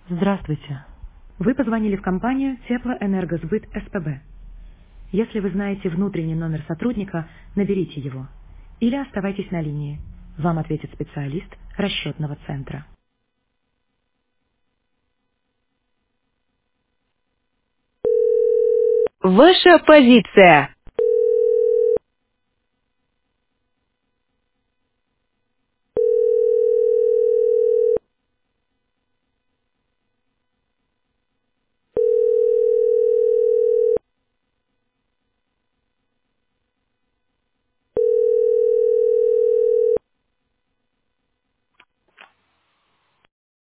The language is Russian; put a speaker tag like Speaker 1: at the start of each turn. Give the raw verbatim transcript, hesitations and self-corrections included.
Speaker 1: Здравствуйте. Вы позвонили в компанию Теплоэнергосбыт СПБ. Если вы знаете внутренний номер сотрудника, наберите его. Или оставайтесь на линии. Вам ответит специалист расчетного центра.
Speaker 2: Ваша позиция.